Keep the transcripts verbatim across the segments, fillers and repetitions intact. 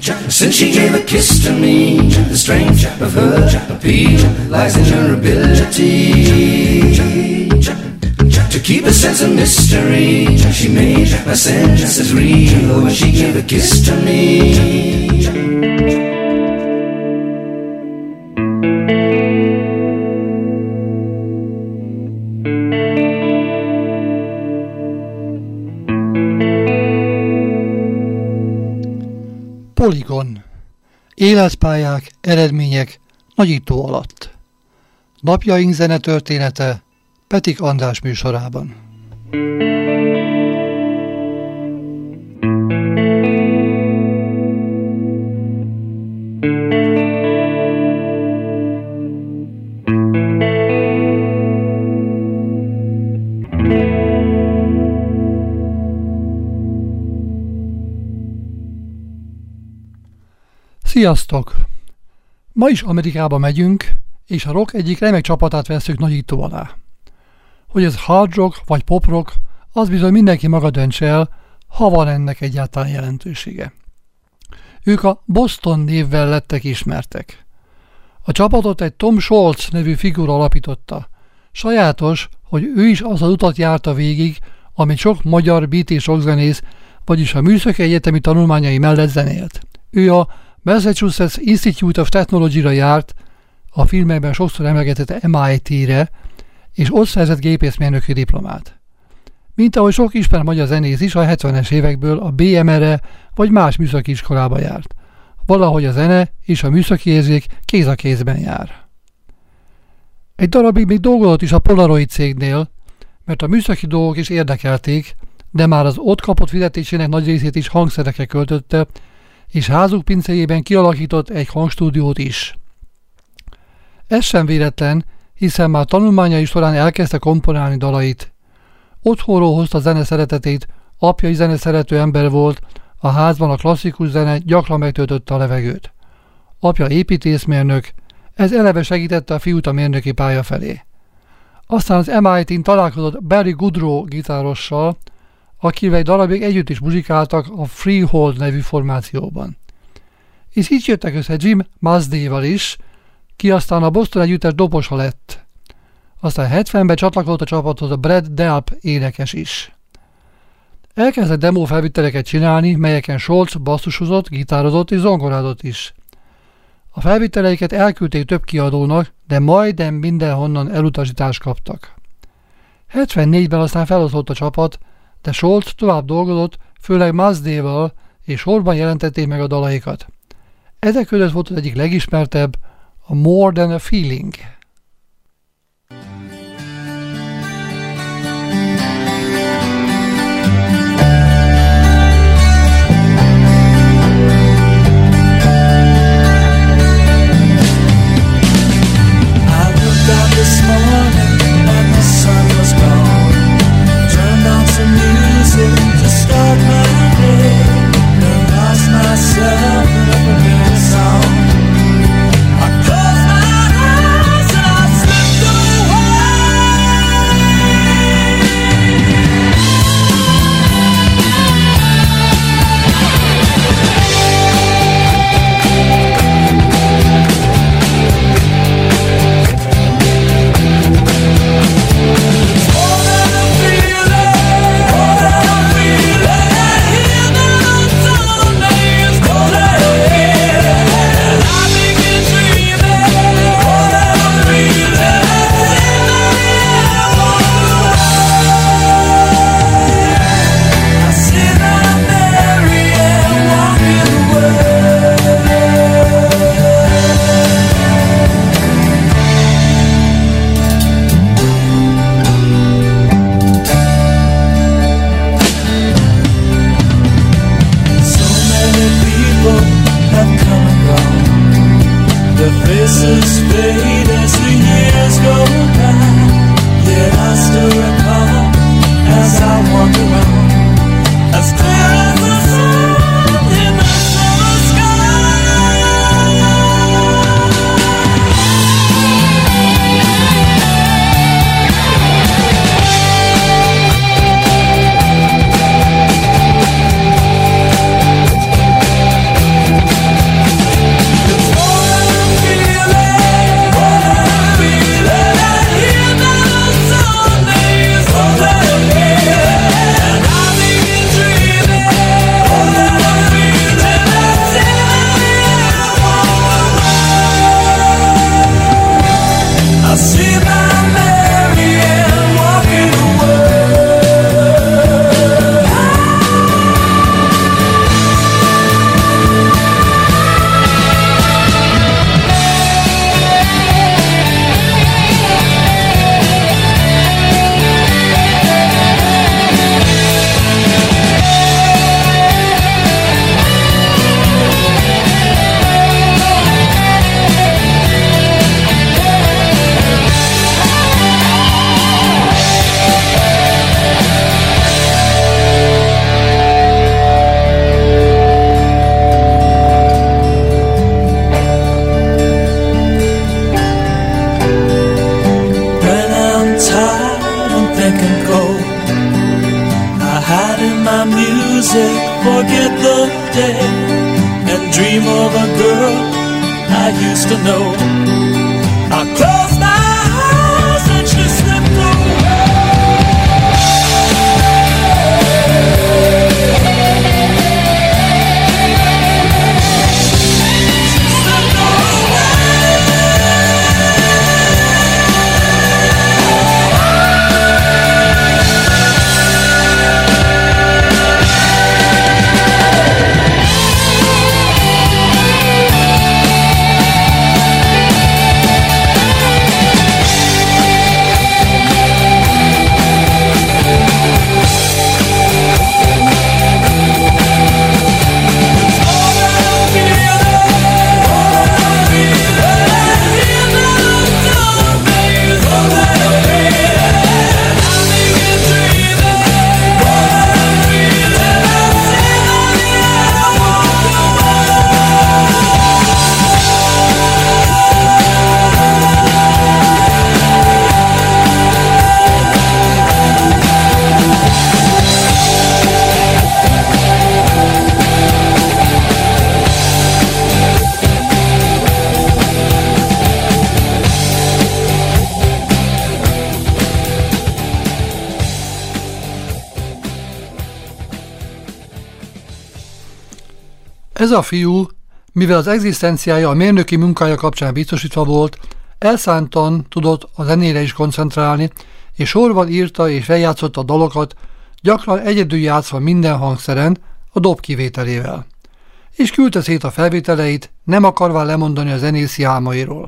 Since she gave a kiss to me, the strength of her appeal lies in her ability to keep a sense of mystery. She made my senses real when she gave a kiss to me. Polygon. Életpályák, eredmények nagyító alatt. Napjaink zenetörténete Petik András műsorában. Sziasztok! Ma is Amerikába megyünk, és a rock egyik remek csapatát vesszük nagyító alá. Hogy ez hard rock vagy pop rock, az bizony mindenki maga döntse el, ha van ennek egyáltalán jelentősége. Ők a Boston névvel lettek ismertek. A csapatot egy Tom Scholz nevű figura alapította. Sajátos, hogy ő is az az utat járta végig, amit sok magyar beat és rockzenész, vagyis a műszaki egyetemi tanulmányai mellett zenélt. Ő a Massachusetts Institute of Technology-ra járt, a filmekben sokszor emlegetett em i té-re, és ott szerzett gépészmérnöki diplomát. Mint ahogy sok ismert magyar zenész is a hetvenes évekből a bé em er-re vagy más műszaki iskolába járt. Valahogy a zene és a műszaki érzék kéz a kézben jár. Egy darabig még dolgozott is a Polaroid cégnél, mert a műszaki dolgok is érdekelték, de már az ott kapott fizetésének nagy részét is hangszerekre költötte, és házuk pincéjében kialakított egy hangstúdiót is. Ez sem véletlen, hiszen már tanulmányai során elkezdte komponálni dalait. Otthonról hozta zene szeretetét, apja is zeneszerető ember volt, a házban a klasszikus zene gyakran megtöltötte a levegőt. Apja építészmérnök, ez eleve segítette a fiút a mérnöki pálya felé. Aztán az em i té-n találkozott Barry Goodrow gitárossal, akivel egy darabig együtt is muzsikáltak a Freehold nevű formációban. És így jöttek össze Jim Masdéval is, ki aztán a Boston együttes dobosa lett. Aztán hetvenben csatlakozott a csapathoz a Brad Delp énekes is. Elkezdett demo felvételeket csinálni, melyeken Scholz basszusozott, gitározott és zongorázott is. A felvételeiket elküldték több kiadónak, de majdnem mindenhonnan elutasítást kaptak. hetvennégyben aztán feloszlott a csapat, de Scholz tovább dolgozott, főleg Masdéval, és sorban jelentették meg a dalaikat. Ezek között volt az egyik legismertebb, a More Than a Feeling. This morning and the sun was gone. Turned on some music to start my day. And lost myself in a familiar song. I close my eyes forget the day and dream of a girl I used to know. I close my eyes and she slipped away. Ez a fiú, mivel az egzisztenciája a mérnöki munkája kapcsán biztosítva volt, elszántan tudott a zenére is koncentrálni, és sorban írta és feljátszotta a dalokat, gyakran egyedül játszva minden hangszeren, a dob kivételével. És küldte szét a felvételeit, nem akarván lemondani a zenészi álmairól.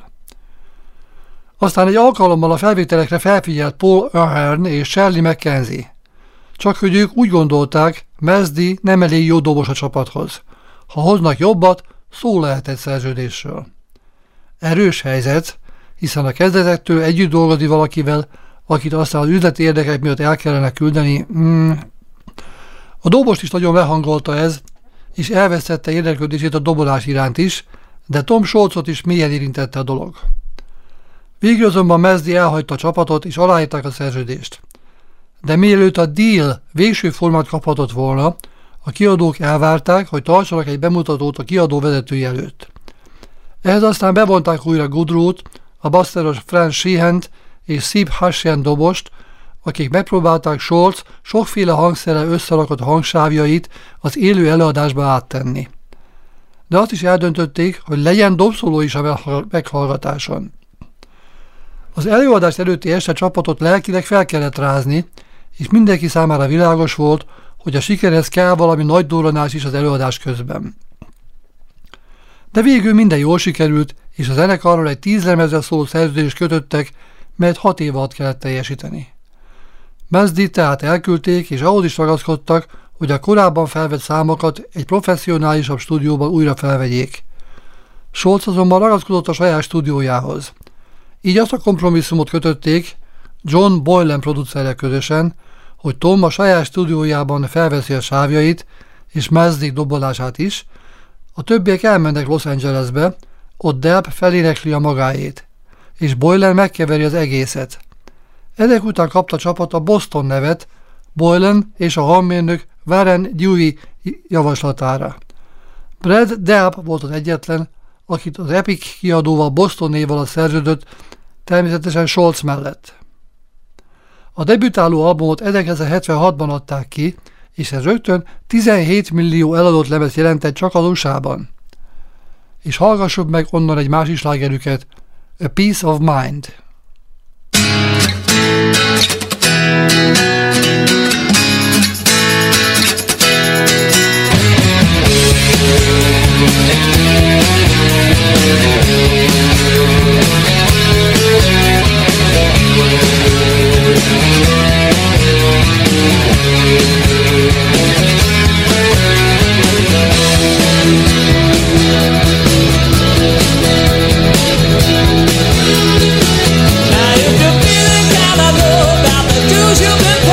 Aztán egy alkalommal a felvételekre felfigyelt Paul Ahern és Shirley MacKenzie. Csak hogy ők úgy gondolták, Mesdi nem elég jó dobos a csapathoz. Ha hoznak jobbat, szó lehet egy szerződésről. Erős helyzet, hiszen a kezdetektől együtt dolgozni valakivel, akit aztán az üzleti érdekek miatt el kellene küldeni. Mm. A dobost is nagyon lehangolta ez, és elvesztette érdeklődését a dobolás iránt is, de Tom Scholzot is mélyen érintette a dolog. Végül azonban Mesdi elhagyta a csapatot, és aláírták a szerződést. De mielőtt a deal végső formát kaphatott volna, a kiadók elvárták, hogy tartsanak egy bemutatót a kiadó vezetői előtt. Ehhez aztán bevonták újra Goodrow-t, a basszeros Franz Sheehant és Sib Hashian dobost, akik megpróbálták Scholz sokféle hangszerrel összerakott hangsávjait az élő előadásba áttenni. De azt is eldöntötték, hogy legyen dobszóló is a meghallgatáson. Az előadás előtti este csapatot lelkileg fel kellett rázni, és mindenki számára világos volt, hogy a sikerhez kell valami nagy durranás is az előadás közben. De végül minden jól sikerült, és a zenekarról egy tíz lemezre szóló szerződést kötöttek, melyet hat év alatt kellett teljesíteni. Mesdi tehát elküldték, és ahhoz is ragaszkodtak, hogy a korábban felvett számokat egy professzionálisabb stúdióban újra felvegyék. Scholz azonban ragaszkodott a saját stúdiójához. Így azt a kompromisszumot kötötték John Boylan producerrel közösen, hogy Tom a saját stúdiójában felveszi a sávjait, és Mesdi dobolását is, a többiek elmennek Los Angelesbe, ott Delp felénekli a magáét, és Boylan megkeveri az egészet. Ezek után kapta a csapat a Boston nevet, Boylan és a hangmérnök Warren Dewey javaslatára. Brad Delp volt az egyetlen, akit az Epic kiadóval Boston név alatt szerződött, természetesen Scholz mellett. A debütáló albumot ezerkilencszázhetvenhatban adták ki, és ez rögtön tizenhét millió eladott lemez jelentett csak az u es á-ban. És hallgassuk meg onnan egy másik slágerüket, A Peace of Mind. Now if you're feeling kinda low about the dues you've been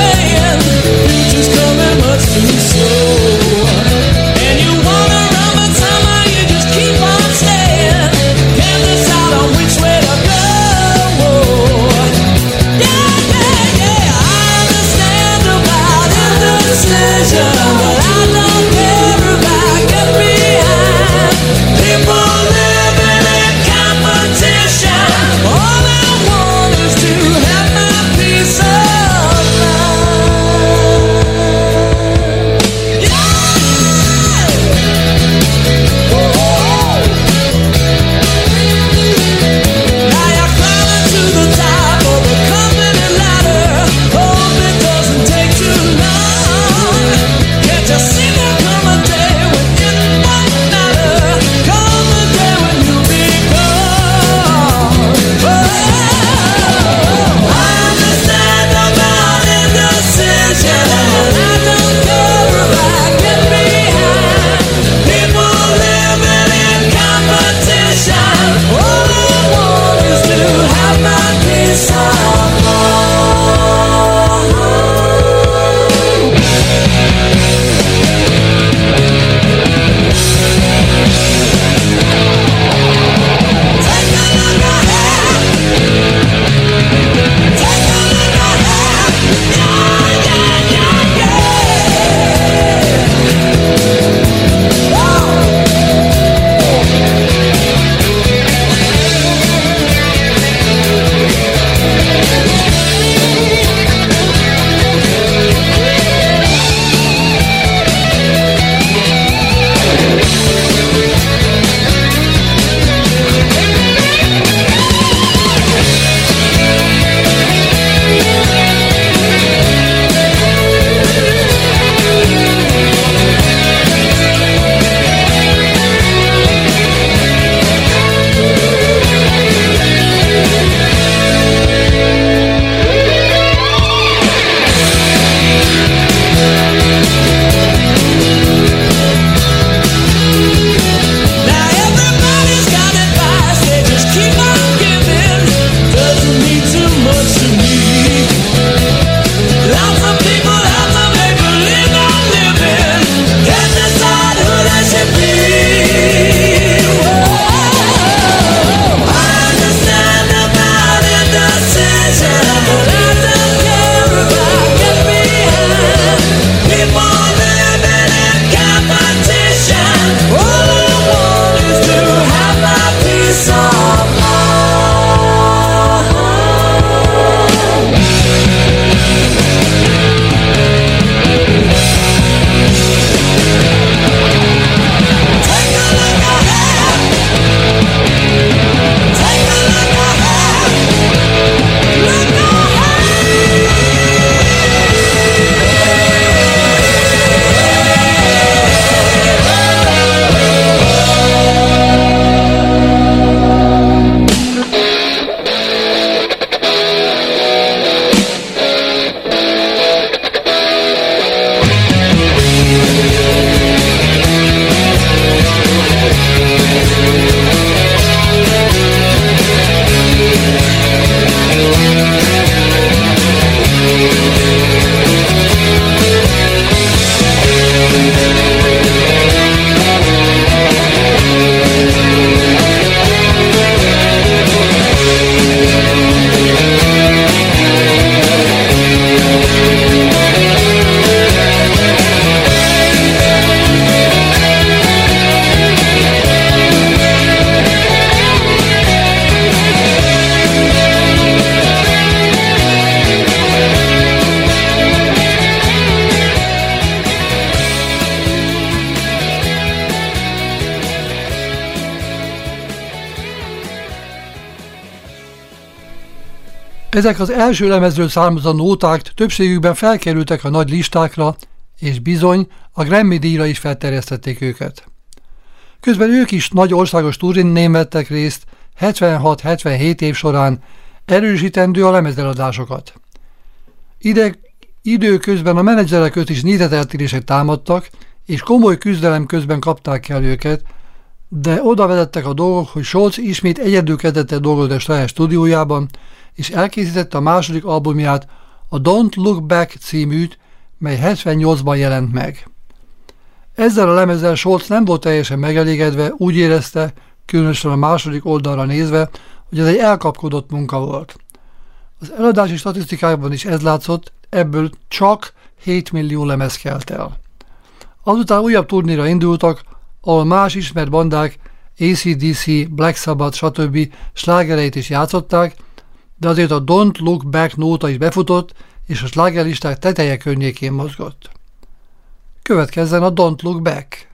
Ezek az első lemezről származó nóták többségükben felkerültek a nagy listákra, és bizony a Grammy-díjra is felterjesztették őket. Közben ők is nagy országos turnén vettek részt hetvenhat-hetvenhét év során, erősítendő a lemezeladásokat. Ide időközben a menedzserek is nézeteltérések támadtak, és komoly küzdelem közben kapták el őket, de oda vezettek a dolgok, hogy Scholz ismét egyedül kezdett el dolgozni a saját stúdiójában, és elkészítette a második albumját, a Don't Look Back címűt, mely hetvennyolcban jelent meg. Ezzel a lemezzel Scholz nem volt teljesen megelégedve, úgy érezte, különösen a második oldalra nézve, hogy ez egy elkapkodott munka volt. Az eladási statisztikákban is ez látszott, ebből csak hét millió lemez kelt el. Azután újabb turnéra indultak, ahol más ismert bandák, á cé dé cé, Black Sabbath, stb. Slágereit is játszották, de azért a Don't Look Back nóta is befutott, és a slágerlisták teteje környékén mozgott. Következzen a Don't Look Back.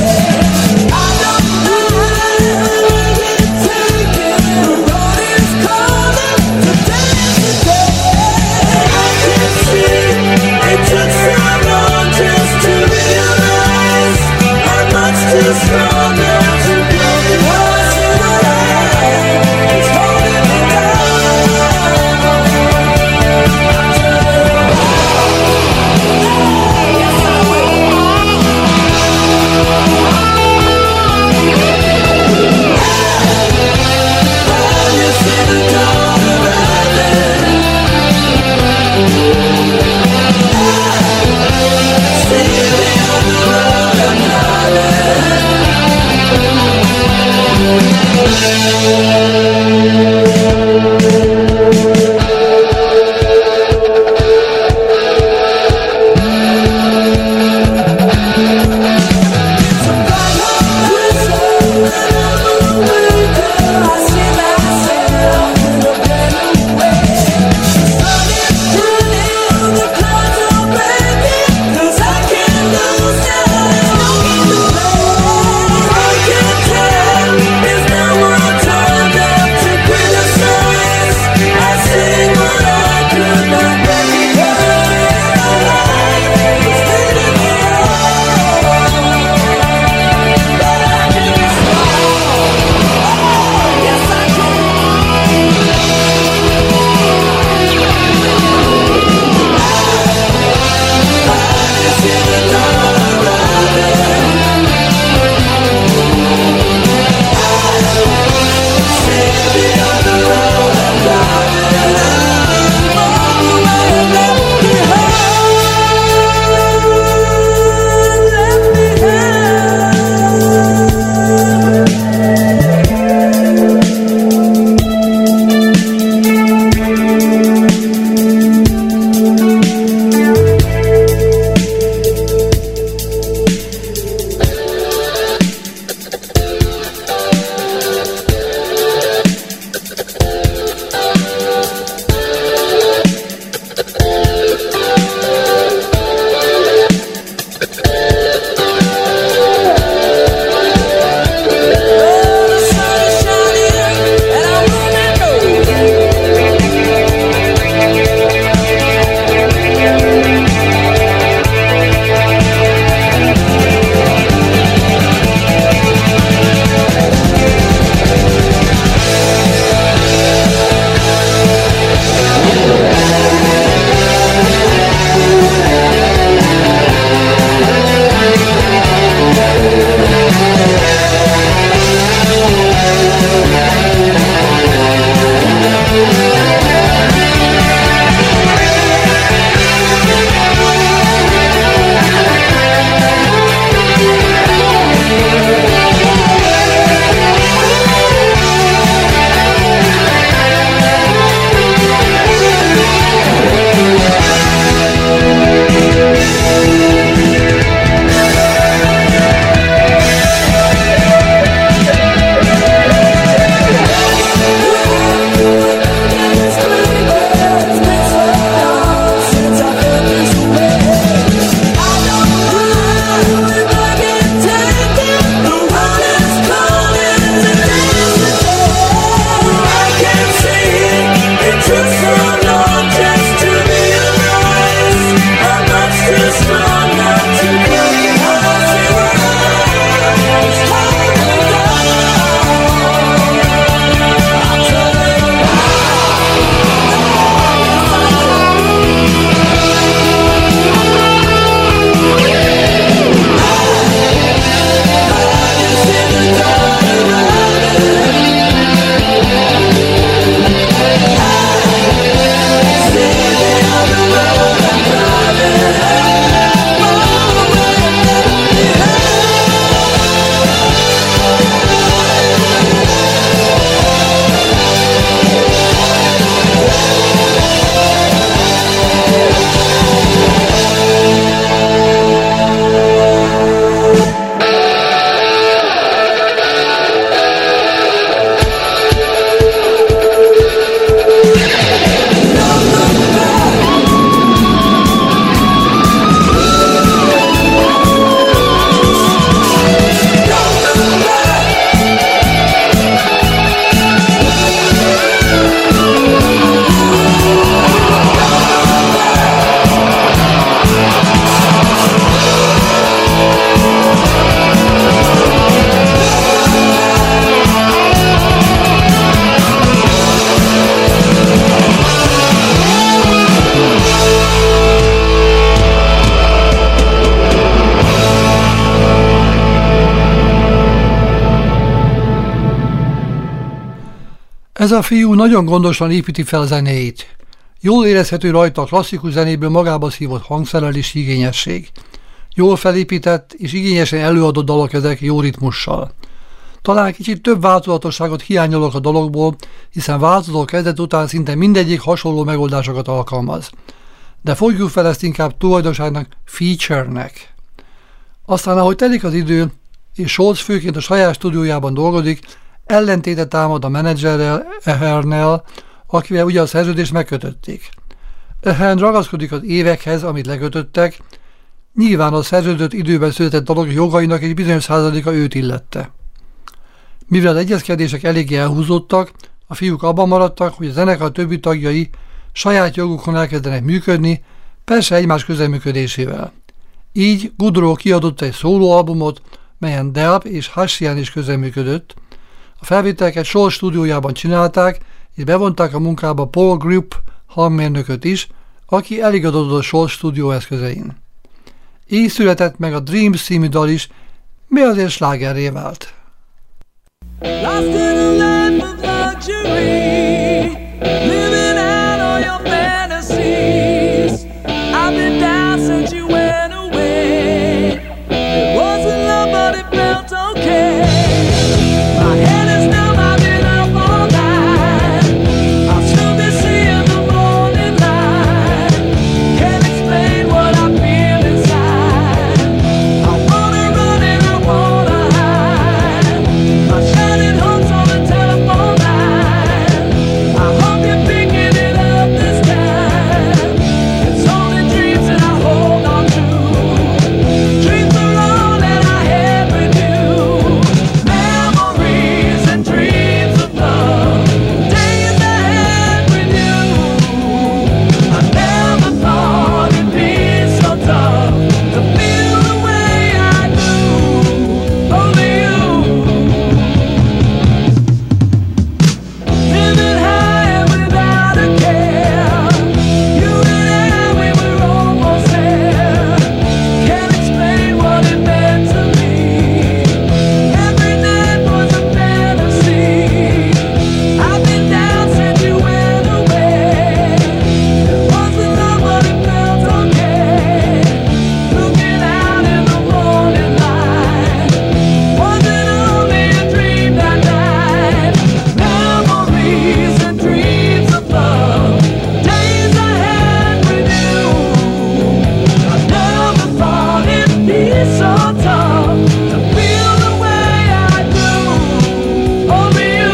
It's Ez a fiú nagyon gondosan építi fel zenéit. Jól érezhető rajta a klasszikus zenéből magába szívott hangszerelés igényesség. Jól felépített és igényesen előadott dalok ezek jó ritmussal. Talán kicsit több változatosságot hiányolok a dalokból, hiszen változó kezdet után szinte mindegyik hasonló megoldásokat alkalmaz. De fogjuk fel ezt inkább tulajdonságnak, feature-nek. Aztán, ahogy telik az idő, és Scholz főként a saját stúdiójában dolgozik, ellentétet támad a menedzserrel, Ahernel, akivel ugye a szerződést megkötötték. Ahern ragaszkodik az évekhez, amit lekötöttek, nyilván a szerződött időben született dalok jogainak egy bizonyos százaléka őt illette. Mivel az egyezkedések eléggé elhúzódtak, a fiúk abban maradtak, hogy a zenekar többi tagjai saját jogukon elkezdenek működni, persze egymás közeműködésével. Így Goodrow kiadott egy szólóalbumot, melyen Delp és Hasian is közeműködött. A felvételeket Scholz stúdiójában csinálták, és bevonták a munkába Paul Grupp hangmérnököt is, aki elégedett a Scholz stúdió eszközein. Így született meg a Dreams című dal is, mi azért slágerré vált. Lost in a life of luxury, living out all your fantasies. I've been down since you went away. It wasn't love, but it felt okay. My head is numb, I've been up all night. I'll still be seeing the morning light. Can't explain what I feel inside. I wanna run and I wanna hide. My shining hopes on the telephone line. I hope you're picking it up this time. It's only dreams that I hold on to. Dreams are all that I had with you. Memories and dreams of love. Days I had with you. I never thought it'd be so tough to feel the way I do. Only you. Living high and without a care. You and I, we were almost there. Can't explain what it meant to me. Every night was a fantasy. I've been down since you went away. It wasn't love, but it felt okay. Looking out in the morning light. Wasn't only a dream that night. Memories and dreams of love. Days I had with you. I never thought it'd be so tough to feel the way I do. Only you.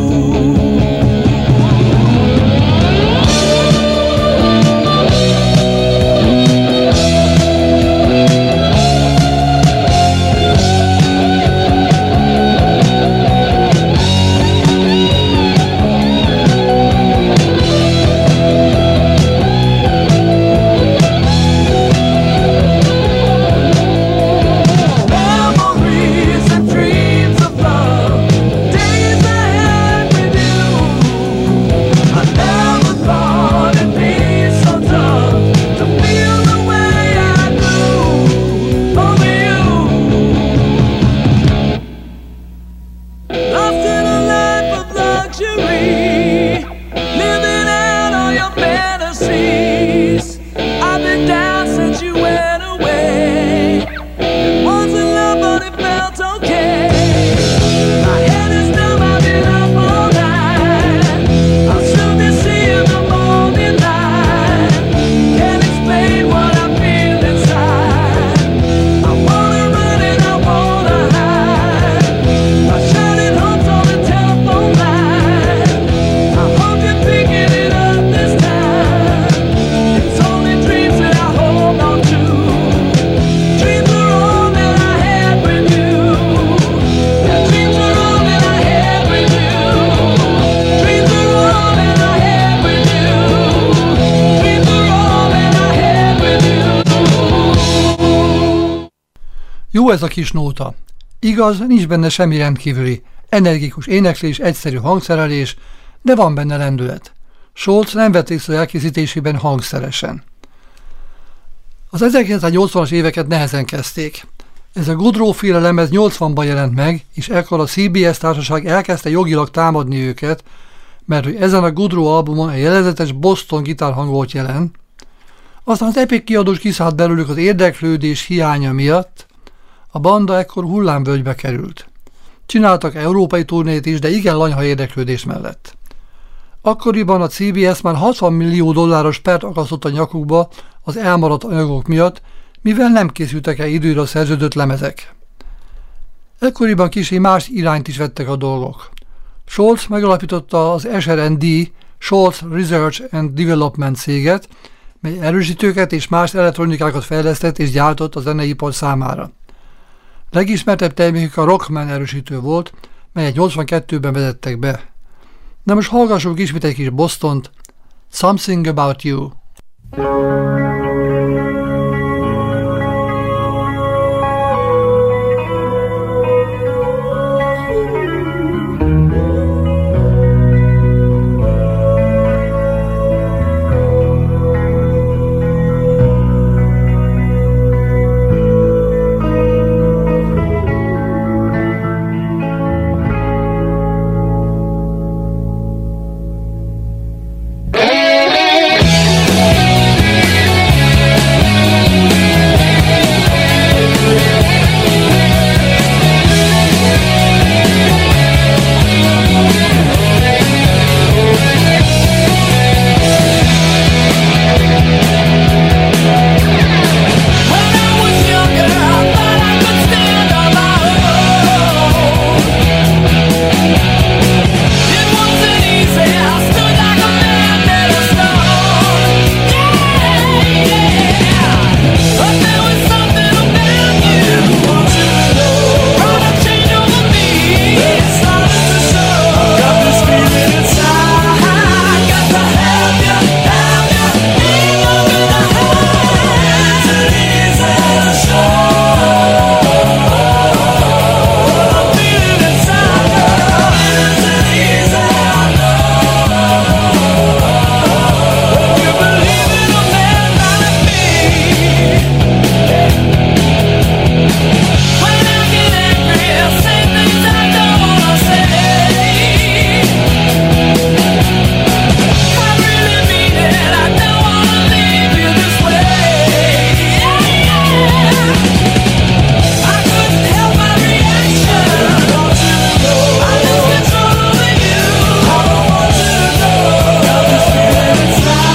Memories and dreams of love. Days I had with you. I never thought it'd be so tough to feel the way I do. Only you. Lost in a life of luxury, living out all your fantasies. I've been down since you went away. It wasn't love, but it felt okay. My head is numb, I've been up all night. I'll soon be seeing the morning light. Can't explain what I feel inside. I wanna run and I wanna hide. My shining hopes on the telephone line. I hope you're picking it up this time. It's only dreams that I hold on to. Dreams are all that I had with you. Yeah, dreams are all that I had with you. Dreams are all that I had with you. Dreams are all that I had with you. Jó ez a kis nóta. Igaz, nincs benne semmi rendkívüli, energikus éneklés, egyszerű hangszerelés, de van benne lendület. Scholz nem vett részt az elkészítésében hangszeresen. Az ezerkilencszáznyolcvanas éveket nehezen kezdték. Ez a Goodrow-féle lemez nyolcvanban jelent meg, és ekkor a cé bé es társaság elkezdte jogilag támadni őket, mert hogy ezen a Goodrow albumon egy jelenetes Boston gitárhangolt jelen, aztán az Epic kiadós kiszállt belőlük az érdeklődés hiánya miatt, a banda ekkor hullámvölgybe került. Csináltak európai turnét is, de igen lanyha érdeklődés mellett. Akkoriban a cé bé es már hatvan millió dolláros pert akasztott a nyakukba az elmaradt anyagok miatt, mivel nem készültek el időre a szerződött lemezek. Ekkoriban kicsi más irányt is vettek a dolgok. Scholz megalapította az es er en dé, Scholz Research and Development céget, mely erősítőket és más elektronikákat fejlesztett és gyártott a zeneipar számára. Legismertebb termékük a Rockman erősítő volt, melyet nyolcvankettőben vezettek be. Na most hallgassuk ismét egy kis Bostont, Something About You.